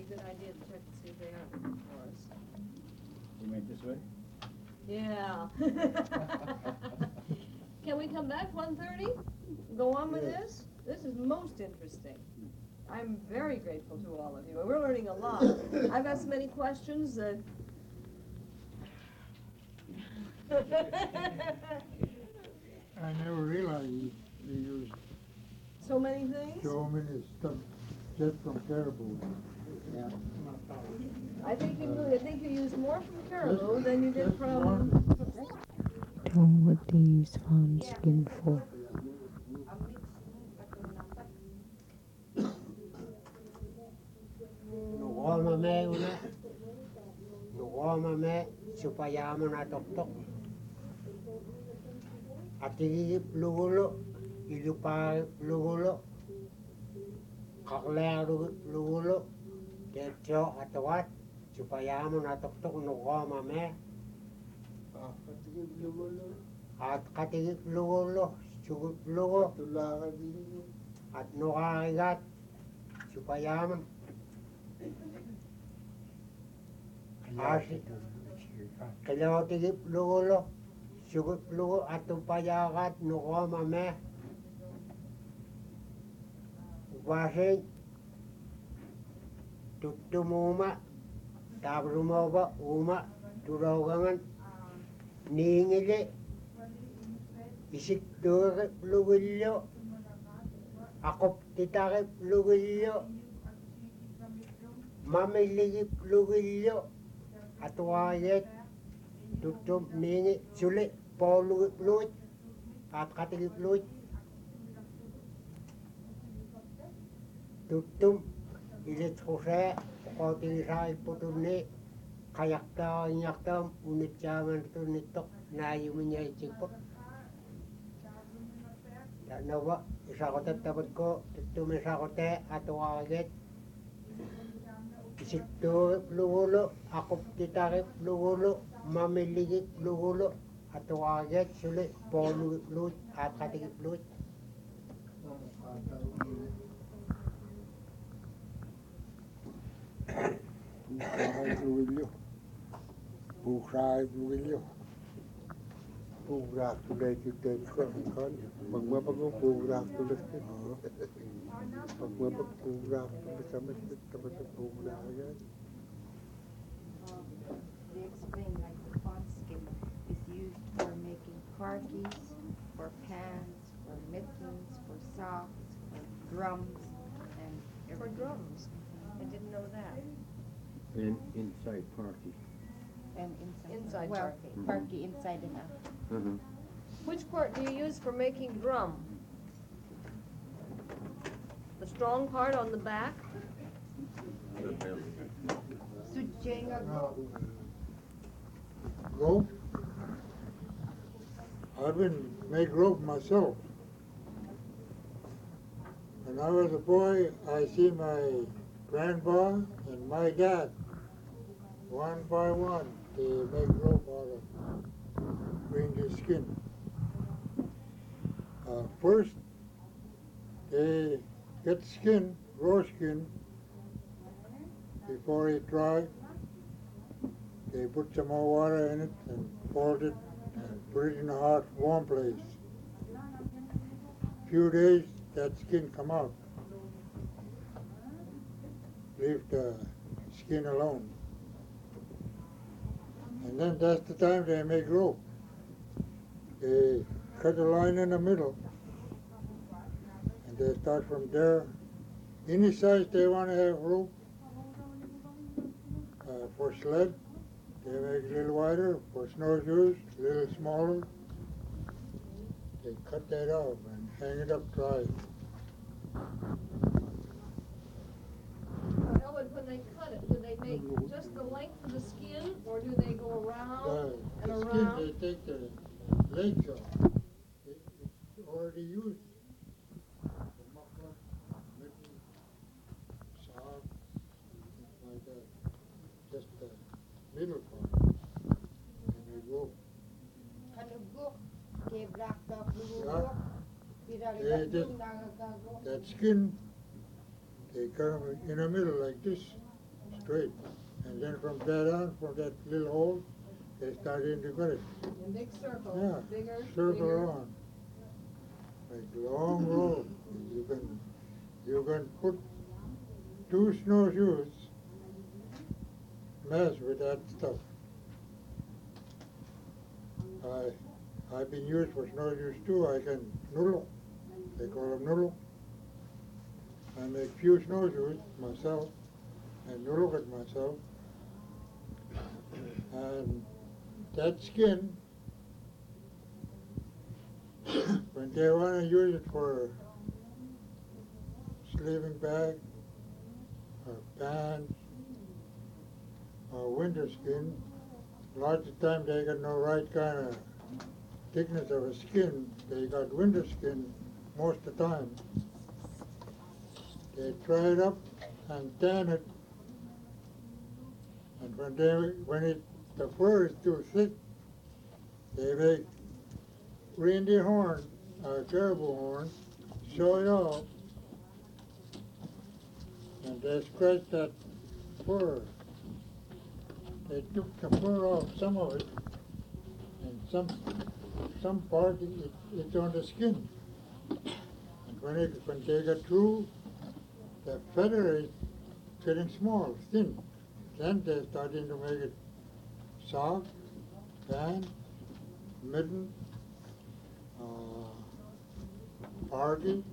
a good idea to check to see if they are looking for us. We make this way? Yeah. Can we come back 1:30? Go on with this? This is most interesting. I'm very grateful to all of you. We're learning a lot. I've got so many questions that. I never realized you used So many things? so many stuff just from caribou. Yeah. I think you used more from caribou than you did Just from. one. What do you use fawn skin for? Nuomame una, nuomame supaya manatok-tok. Ati lugulo, ilupa lugulo, kakle lugulo, tetyo atawat supaya manatok-tok nuomame. At katigip lugulo, sugup lugo, at nukakigat supaya man. Kalau tigip lugulo, sugup lugo atau payagat nukomame. Wasin tutumuma, tabrumova uma turogangan ningili isik turip lugilyo, akop titakip lugilyo, mamiligip lugilyo. Atuayet tutum ningi sulit polu luit at katigip luit tutum ilit hose koti sai putumni kayakta nyakta unit jaman tunitok na yumunya icipot dan nawa isakote tabat ko tutum isakote atuayet Isikto lugulo, akop titakip lugulo, mamiligip lugulo, atuwaget sulit polu luit at katigip luit. Bukhraay lugilyo. Bukhraak tulay kitay kan. Magmapagong bukhraak tulay kitay. Magmapag bukhraak tulay sa masjid tapos sa bukhraak yan. They explain like the fawn skin is used for making karkis, for pants, for mittens, for socks, for drums, and For everything. drums. I didn't know that. And inside party. And Inside well, karki. karki inside and out. Which part do you use for making drum? The strong part on the back? Sujeng Rope? I've been make rope myself. When I was a boy, I see my grandpa and my dad, one by one, they make rope out of reindeer skin. First, they get skin, raw skin, before it dries. They put some more water in it and fold it and put it in a hot, warm place. Few days, that skin come out. Leave the skin alone. And then that's the time they make rope. They cut a line in the middle. And they start from there. Any size they want to have rope. For sled, they make a little wider. For snowshoes, a little smaller. They cut that off and hang it up dry. Elwood, when they cut it, do they make just the length of the skin, or do they go around and The skin, around? they take the legs off. It's already used. The muffler, mitten, sock, things like that. Just the middle part. And they go. Kanugok, kay black top Yeah. lugok, They pirali just- nagagago. That skin, they cut 'em in the middle like this. straight. And then from there on, from that little hole, they start into it. In big circles, Yeah, bigger, circle bigger. around. Like long road. You can put 2 snowshoes, mess with that stuff. I've been used for snowshoes too. I can noodle. They call them noodle. I make few snowshoes myself and noodle it myself. And that skin, when they want to use it for sleeping bag or pants or winter skin, lots of times they got no right kind of thickness of a skin. They got winter skin most of the time. They dry it up and tan it, and when the fur is too thick, they make reindeer horn or caribou horn, sew it off, and they scratch that fur. They took the fur off, some of it, and some part it's on the skin. And when they get through, the feather is getting small, thin. Then they're starting to make it sock, pants, mitten, party.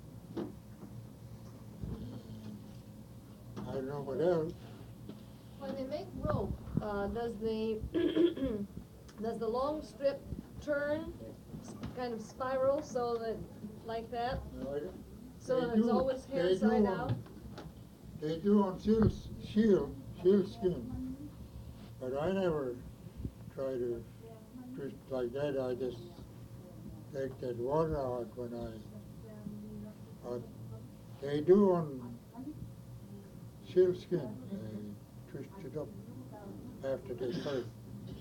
I don't know what else. When they make rope, does the does the long strip turn, kind of spiral, so that like that, so that it's always hair side out? They do on seal skin, but I never try to twist like that. I just take that water out when they do on seal skin. They twist it up after they cut it.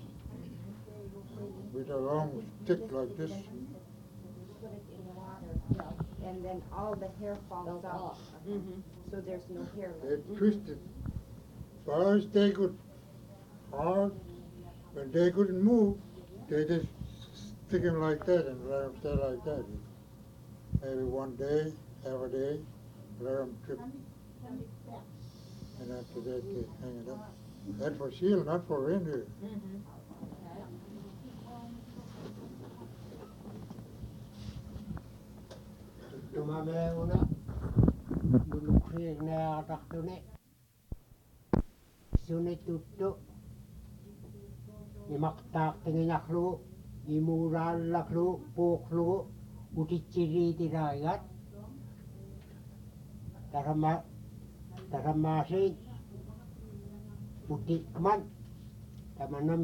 With a long stick like this. Put it in water, and then all the hair falls off. Mm-hmm. So there's no hair They left. twist it. First they could hard. When they couldn't move, they just stick him like that and let him stay like that. Maybe one day, half a day, let him trip. And after that they hang it up. That's for seal, not for reindeer. Tumameuna bulukriignea tahtune sunituttu imaktaaqtinginarlu imuuraallaklu puuqlu utitsiriitiraigat tarammaasiin utikman tamanna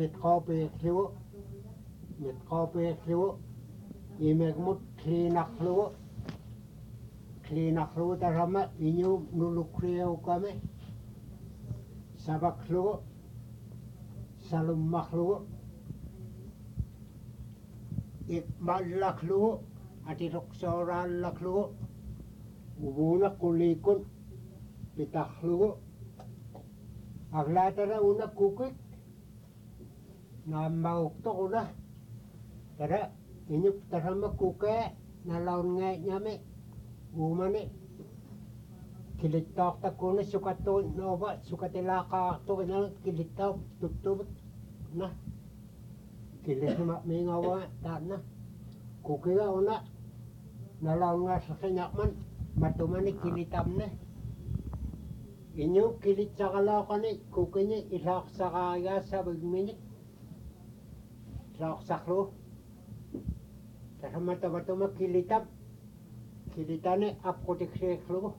mitqoopiiqlu imegmut kliinaqlu Kliinaqlu tarama inyu nulukriaukame savaklu salummaklu ikmallaklu atiruqsoorallaklu uvuuna quliikun pitaqlu aglaatara una kukik naammaguqtoquna tara inyuk tarama kukee nalaunngaiñami uumani kilittaaqtakkuuna sukattuun noova sukatilaaqaartuqina kilittaaq tuttuvik na kilisma miingawa taanna kukiga una nalaungaasaqinaqman matumani kilitamne inyu kilitsaqalaaqani kukiñi ilaaqsaqaayaasavigmiñik ilaaqsaqlu tasamattamatuma kilitam kilitane apkotikseeklu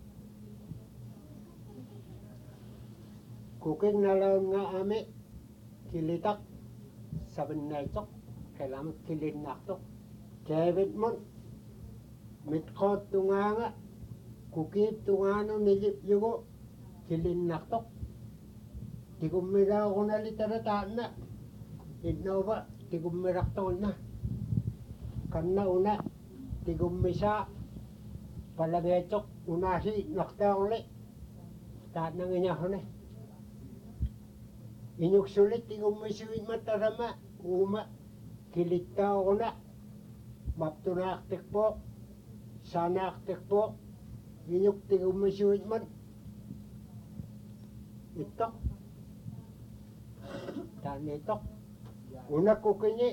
kukik nalaungaami kilitak sabinnaitoq kelamik kilinnaqtoq keevitmun mitqoot tungaanga kukiip tungaanu nilipyugu kilinnaqtoq tikummiraagunalitara taanna innova tikummiraqtoqunna kanna una tikummisaa palageetok unaasi naqtaorle taatnangiñarrune Inuksulit tigumisuit matarama uma kilitawna maptunaktik po sanaktik po inuk tigumisuit man itok dan itok una kukinyi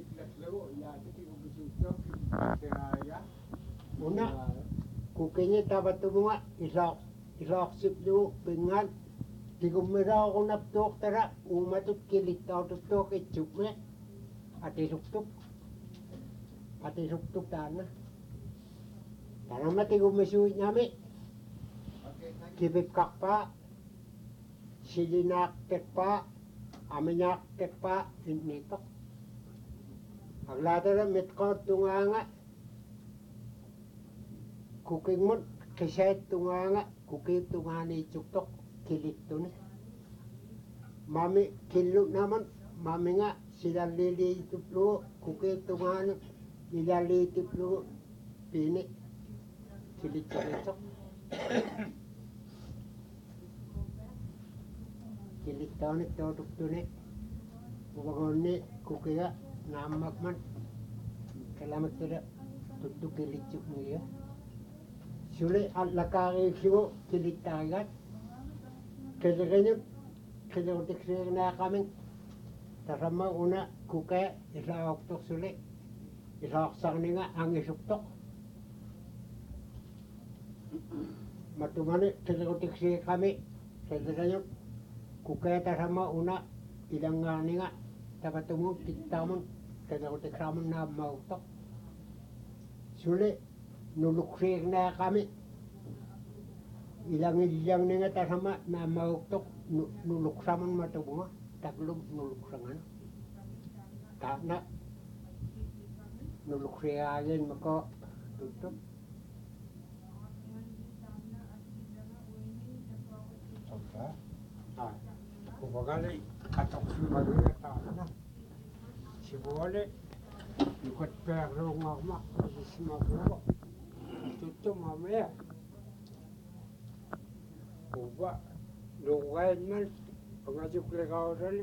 una kukinyi tabatunga ilok siplu pingan tigumira ko naptok tara umatut kilitaw tutok itsume ati suktuk tana mati gumisuit nyami kibip kakpa silinak tekpa aminyak tekpa initok aglatara mitkot tunganga kuking mo kiset tunganga kukip tungani tsuktok kilito ni mami kilo naman mami nga sila lilitiplo kukip tungani ilalilitiplo pini kilito kilito ni totok ni ubangon ni kukiya namak man kalamat tira tutuk kilito niya suli at lakari siyo kilitagat kailangan kailangan na kami tarama una kuke isaok tok suli isaok sang nga ang isuktok matumani kailangan kami kailangan kuke tarama una ilang nga tapatumo tiktamon kailangan kami na mautok suli nuluksik na kami ilang nga tasama na mauktok nuluksaman matubunga taglog nuluksangan tapna nuluksiyagen mako tutup kubagali atok sumagina tapna sibole ikut perlu ngakmak sismagro tutup mamaya kuba lugayan man pangajuk legawral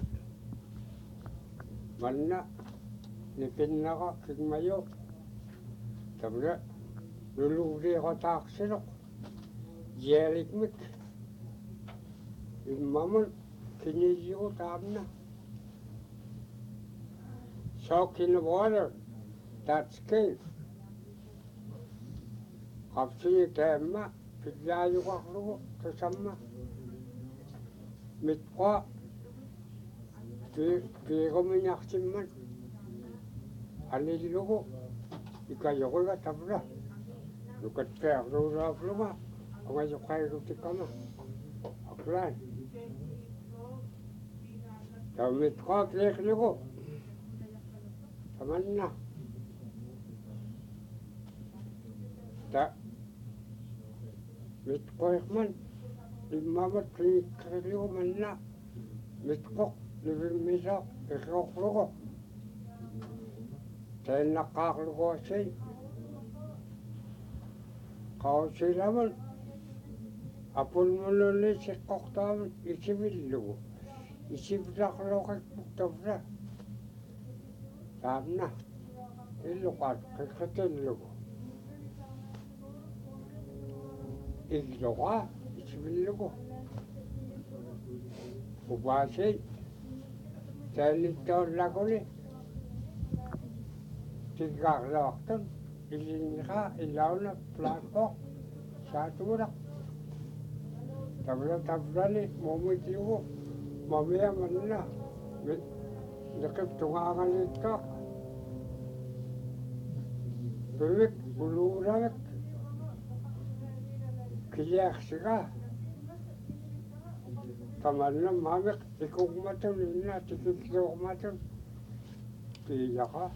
manna nipin na ka kigmayo tabra lulugri ko taksirok jelikmik imaman kiniji ko tabna soak in the water that's cave kapsi temma pigyayo kaklo kasama mitwa pigo minyaksimman aniligo ikayogo ga tabra lukat kaklo rafloma angayo kayo tikama aklan taw mitwa klekligo tamanna ta mitkoikman imamat klikligo manna mitkok nivimisa ikoklogo tayo nakaklogo say kausilaman apul mululi sikoktaman isibillugo isibilaklogo kuktabra tamna ilukat kikatillugo igloga isibillugo ubasay tayo lagoli tigakloaktan ilinka ilaw na platpok sa tulak tabra-tabrali momitiwo mamaya man na nakip tungangan ito piwik bulurak kiyak siya taman na mamik ikugmatun na tikikugmatun kiyak ka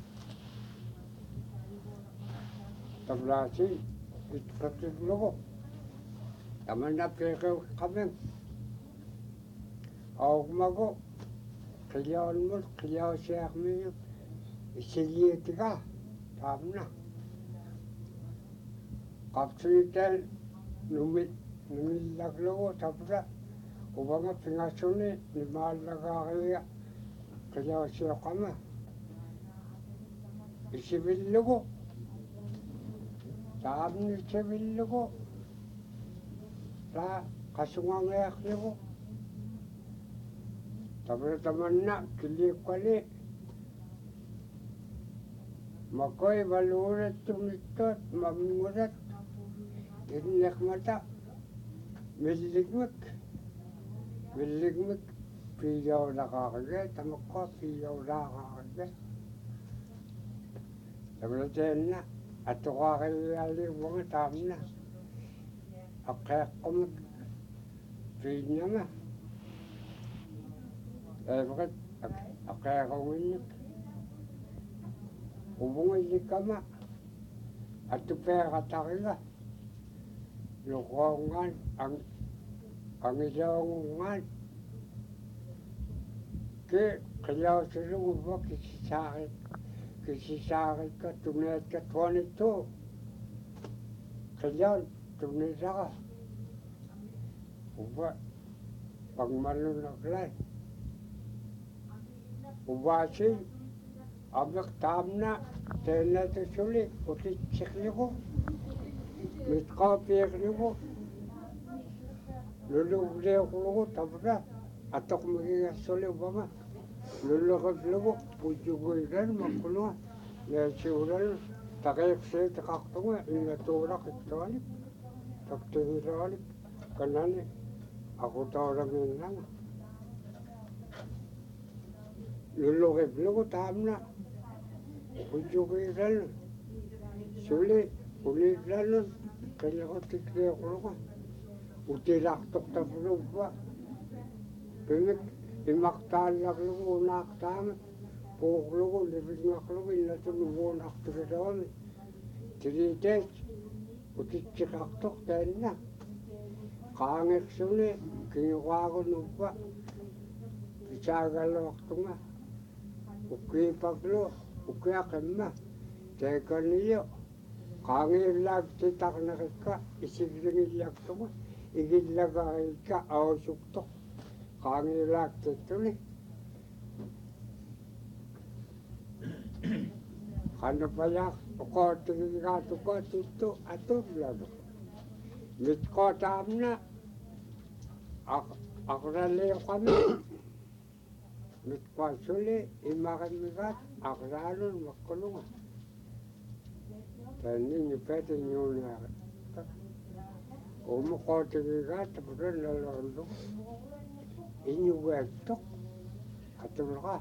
tablasi itkatidlogo taman na pikaw kami augmago kiyawan mo kiyaw siya kami isiliyeti ka tamna kapsulitan numilaglogo tabra ubanga pingasuni ni maallagaaria kajaasiaqama isivillugu taamni sivillugu ta kasungangeaqlugu tamanna kiliiqqali makoi valuurattumittuat mamngurat inneqmata milligmik piijaulaqaaqige tamakqa piijaulaaqaaqige tamanateenna atuqaaqillialliuanga taamna aqqeeqqumik piinnama eeveqit aqqeequnginnik ubungillikama atupeeqatariga luqoongaan angisoongungaan ke qilausuluguva kisisaaqitka tuneetka tuanittu qilaan tunisaqa uva pangmalunaqlai uvaasi amek taamna teenatusuli utitsiqligu mitqaapiiqligu luluuqliuqlugu tavra atoqmigigassuli uvanga lulluqivlugu pujuguiran makkunua neesiuran taqiiqsiitiqaqtunga innatuuraqiktualik taktigilaalik kanani aqutauraminnanga lulluqivlugu taamna pujuguiran suli uliillalun kaliqatikliuqluga utilaqtoqtavluvva pimik imaqtaallaqlugu unaaqtaama puuqlugu livingaqlugu innatunuvuunaqturitavami tiriiteet utitsiqaqtoq teenna qaangiqsuni kiiqaagunuvva pisaagalluaqtunga ukkiipaklu ukkiaqimma teekaniyo qaangiillaaktitarneqikka isiglingillaaqtunga igillagaikka ausuktoq qaangiillaaktittuni qanupayaq uqoottigigaatuqootittu atullanu mitqootaamna aqraliuqami mitqaasuli imaqimmigaat aqraalun maqqulunga taanningi peetinyuunaaqi umuqootigigaat purallalorlu iñugaattoq atulqa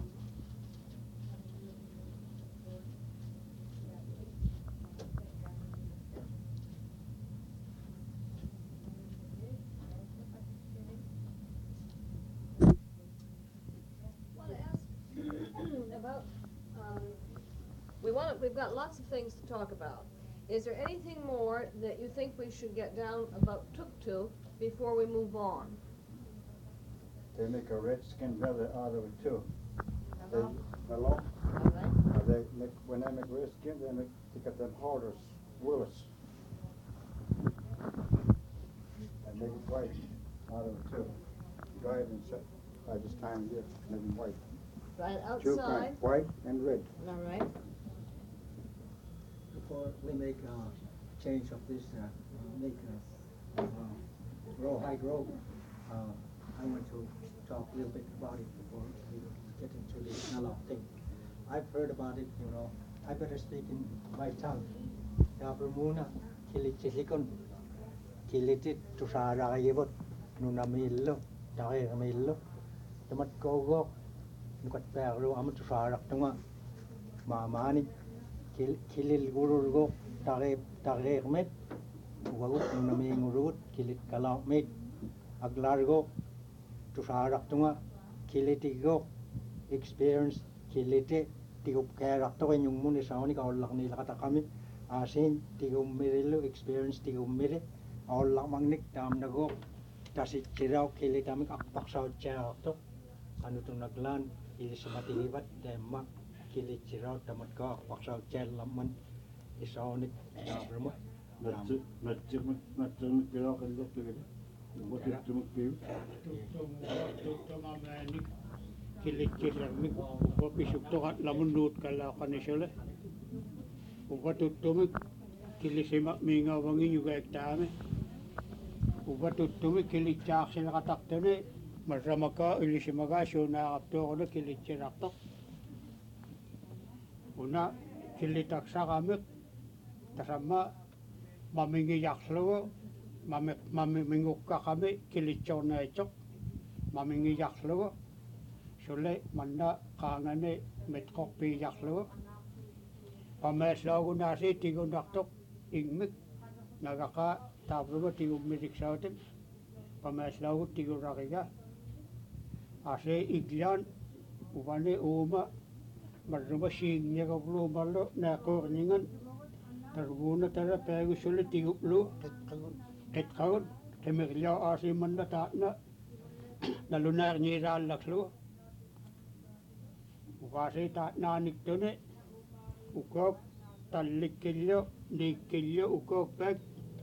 About we've got lots of things to talk about. Is there anything more that you think we should get down about Tuktu before we move on? They make a red skin leather out of it too. Hello? Hello? All right. When they make red skin, they get them harder woolers. And make it white out of it too. Dry it and set by this time of year, make them white. Right Two outside. kinds, white and red. All right. Before we make a change of this, make high grow, I want to talk a little bit about it before we get into the analog thing. I've heard about it, I better speak in my tongue. Yabrumuna kilichilikon kilitit tusarayibot nunamillo tarirmillo tamat kogok nukat perlu amat tusarak tunga mamani kilil gurulgo tarirmet wagut nunamingurut kilit kalakmet aglargo tusarak tunga kilitigo experience kilite tigup kerak to yung muni sauni ka olak nila katakami asin tigum mirilo experience tigum mire olak magnik tam nago tasit siraw kilitamik akpaksaw chao to ano tong naglan ilisumatigibat tema kilit siraw tamat ka akpaksaw chao laman isaunik nabramo Matjumik kilo kalok lagi. Tumamaanik kilitkilermik uva pisuktoqat lamunnuut kalaaqanisule uva tuttumik kilisimaq miingauvangi yugaaktaami uva tuttumik kilitsaarsileqataqtuni marramakaa ilisimagaa suunaaqaptuuquna kilitsirartoq una kilitaksaqamik tasamma mamingiyarlugu maminguqqaqami kilitsornaitsoq mamingiyarlugu sule manna qaangani mitqorpiiyarlugu pamaaslaugunaasi tigunartoq ingmik nagaqaa taavluga tigummiliksauten pamaaslaugut tigurariga ase igliaan uvani uuma marruma siingniagavluumarlu naaquurningan tarvuuna tara paagussuli tiguplu qitqagut qimiglia aasimanna taatna nalunaarniiraallaklugu uvaasi taatnaaniktuni ukook tallikkillu niikkillu ukookpak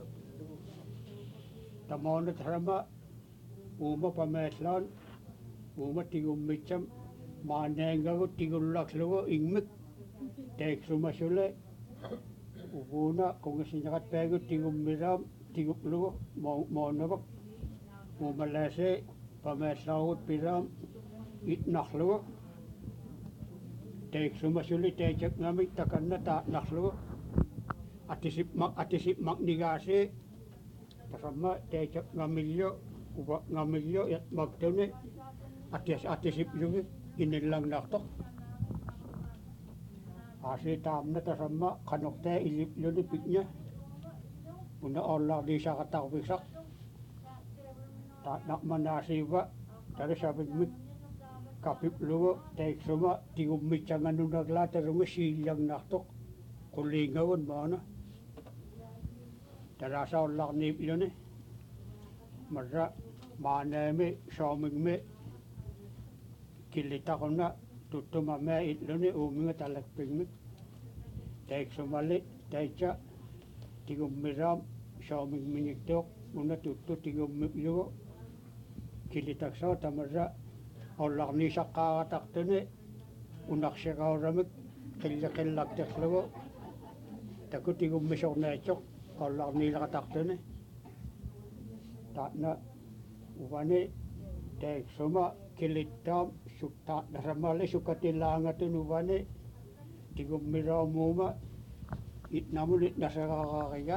tamoona tarama uuma pamaaslaan uuma tigummitsam maanaangagut tigullaklugu ingmik teeksumasule uvuuna qungisinaqat paagut tigummiraam tiguplugu moonavak uumalaase pamaaslaagut piraam itnarlugu teeksumasuli teecakngamik takanna taatnarlugu atisipmaqnigaasi tasamma teecakngamillu uva ngamillu iqmaktuni atisiplugi inillangnartoq aasi taamna tasamma qanortaa ilipluni pitnya una orlarniisaqatarviksaq taatnaqmanaasiiva tarisavigmik kapiplugu teeksuma tigummitsanganunaglaa tarunga siillangnartoq quliingagun maana tarasaorlarniipluni marra maanaami soomingmi killitaquna tuttumamaa itluni uuminga talakpingmik teeksumali taitsa tigummiraam soomingmingiktuuq una tuttu tigummiplugu killitaksoo tamarra orlarniisaqqaarataqtuni unarsiqauramik qillaqillakterlugu taku tigummisornaatsoq orlarniileqataqtuni taatna uvani teeksuma kilittaam nasammaali sukatillaangatun uvani tigummiraumuuma itnamun itnaseraqariga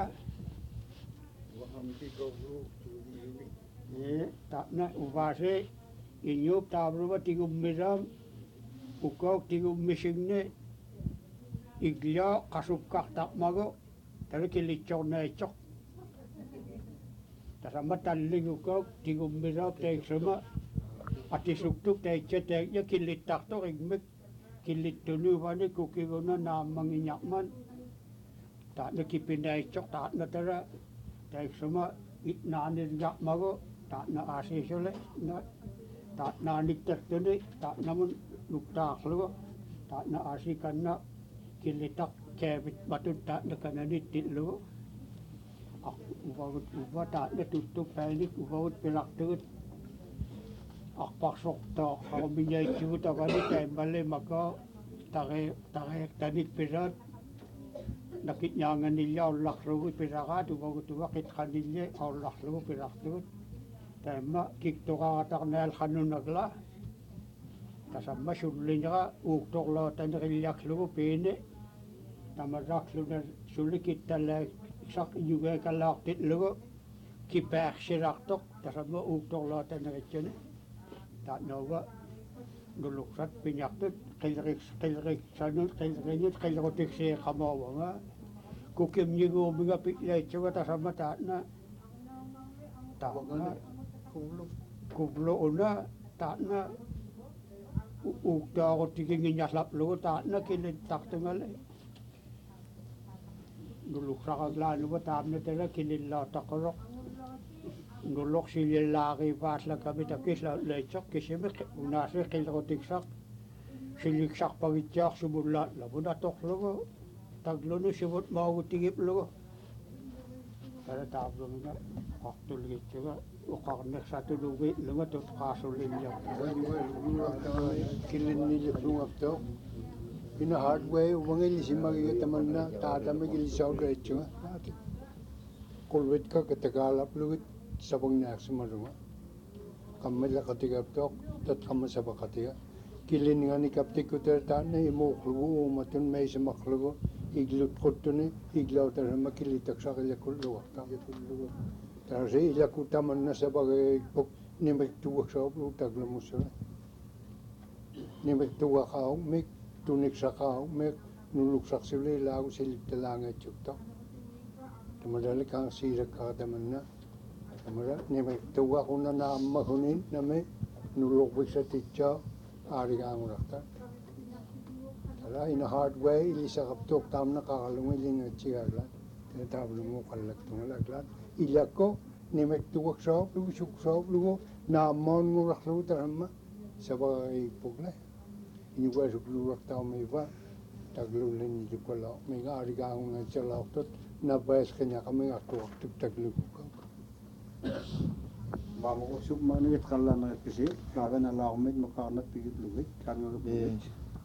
taatna uvaasi inyuup taavluga tigummiraam ukook tigummisigni iglia qasukkartaqmagu tara kilitsornaitsoq tasamma tallingukook tigummiraap teeksuma atisuktuk taitsa taakya killittartoq igmik killittuni uvani kukiguna naammangiñarman taatna kipinaitsoq taatna tara teeksuma itnaanillarmagu taatna aasiisule taatnaaniktertuni taatnamun nuktaarlugu taatna aasikanna killitaq keevit matut taatna kananittillugu uva taatna tuttuk painik uvagut pilartugut arparsortoo qarumiñaitsugut avani taimmalli makaa tareertanik piraat nakitñaanganilla orlarlugu piraraat uvagutuga qitqanilli orlarlugu pirartugut taimma kiktuqaratarnaalqannunagla tasamma sulliñaqa uuktorlootanerillaaqlugu piini tamarraaqluna suli kittalaaq yugaakalaartitlugu kipaarsilartoq tasamma uuktorlootaneritsuni taatnauga nuluksat piñartut qilriqsanut qilrutiksiiqamoovanga kukimñiguumiga pitlaitsuga tasamma taatna kuvluuna taatna uuktaaqutikingiñarlaplugu taatna kilittartungali nuluksaqaglaanuga taamna tala kilillaataqquroq nulorsilillaaqiivaaslakami takisleitsoq kisimi unaasi qilrutiksaq siliksarpagitsiarsumullaatlamun atorlugu taglunu sivut maagutigipplugu tara taavlunga qartulgitsuga uqarneq satulugi lungatut qaasulinja kilin niliflungapto in a hard way wangilisimagigatamanna tatamagilisaudaichunga kulvitka katagalap lugit sabangnaaksamarunga kammala katigaptok tat kammasaba katiga kilin ngani kaptikuter taana imuqlugu umatun meisamaklugu iglut quttuni iglautarama kilitaksaqilakuluwaqta tarasi ilakutamanna sabagaipuk nimektuwaksauplu taglamusala nimektuwaqauk mik tuniksaqauk mik nuluksaqsuli laagu siliptalangachuktok tamadali kang sirakaqatamanna tamada nimektuwaquna naammahunin nami nuluqwiksatitsa aarigaanguraqta tala in a hard way ilisaqaptok tamna qaqalungilingatsigaaglat tablungu qallaktungalaklat ilakko nimektuwaksauplugu suksauplugu naammaunguraqlugu taramma sabagaipukla inuwasukluuraqtaumiva taglulin ilukalao minga aarigaangungatsalauqtot nabayaskanyaqamigartuqartuk taglukukau Mamo usuk manit kalana kisi kagan alaumit makarna pigit lugit kanga pigit.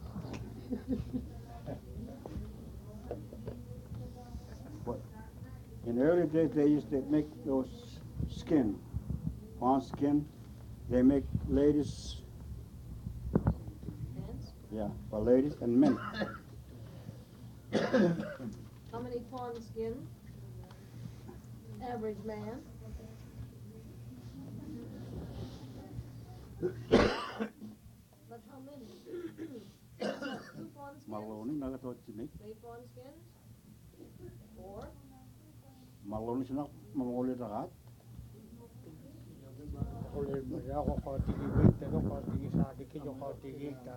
In early days they used to make those skin, fawn skin. They make ladies, yeah, for ladies and men. How many fawn skin? Average man. But how many? Two fawn skins? Maloni nagatot-chinik. 3 fawn skins? 4? Maloni sinak mamuli rakat. Ulit mo siya ako katigigit, pero katigisati ko katigita.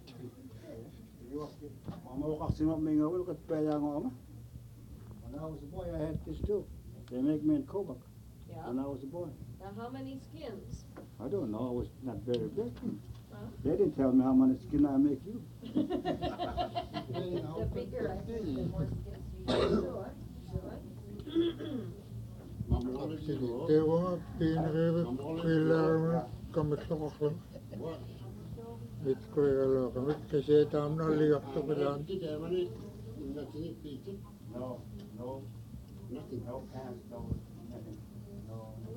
Mamo kaksimak mingawil kat payang ama. When I was a boy, I had this too. They make me in Kobak Yeah. when I was a boy. Now how many skins? I don't know. I was not very big. Huh? They didn't tell me how many skin I make you. The bigger I think, the more skins you use. Sure, sure. tewa pinrebe pilarma kamitlaqaqlu itkuigalaqamit kaseetaamna liaqtuqilaan No, no, nothing. No pants, no nothing. No.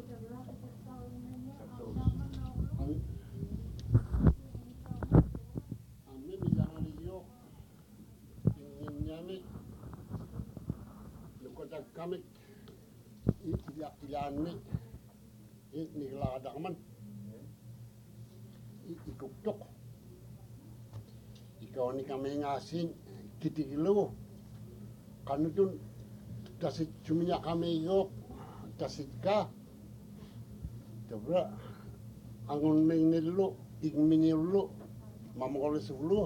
Amme milanaliyo, inginyami, lukotakkamik, ilaanni, niglaqadaqman, ikuktok, ikaoni kamingasin, kitigilugu, kanutun, tasit suminya kamiyok, tasit ka, tabra, angon mingnillo, igminillo, mamokolisulu.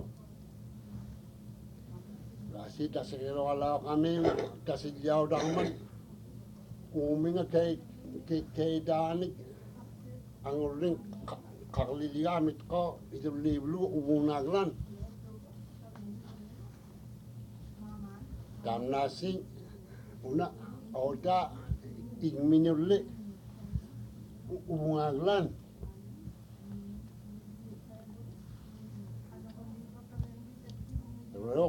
Kasi tasigiro alaw kami, tasigyaw dangman, uminga kay danik, angon ring kakliligamit ko, ituliblu, umunaglan. Damnasing, una, oda, igminilli, umunaglan. Rok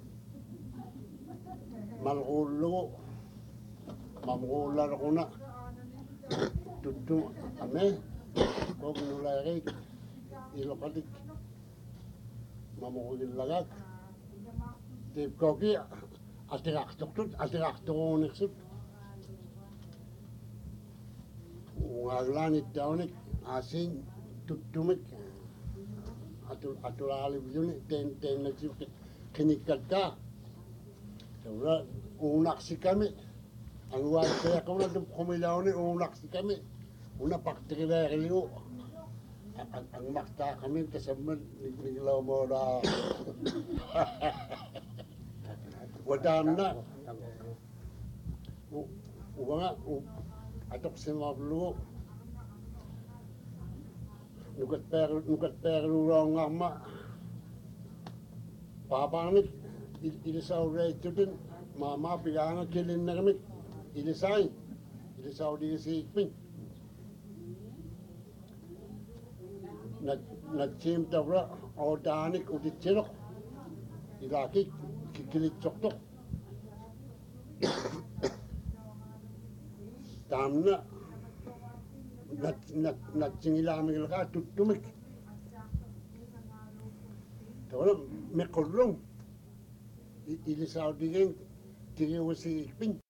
malgulo mamgular ko na tutu ame kog nulay ilokalik mamugil lagak tip kogi atirak niksut ngaglanit dawnik asin tutumik atulali yun ten nagsip kinikad ka. Saura, unaksi kami. Ang uwan kaya kung kumilaw ni unaksi kami. Una paktikila kiliw. Ang makta kami kasaman nilaw mo na. Wadam na. Uwa nga, atok si mablu. Nukat pero wrong nga ma. Papanit, ilisaw rito din. Mama, pilangan kilin na kami. Ilisaw di si Ikpin. na chim tabra organic uditchero ilaki kikilit choktok tamna na chingilami ka tutumik tawala me korrong ilisau digeng tigi wasi pin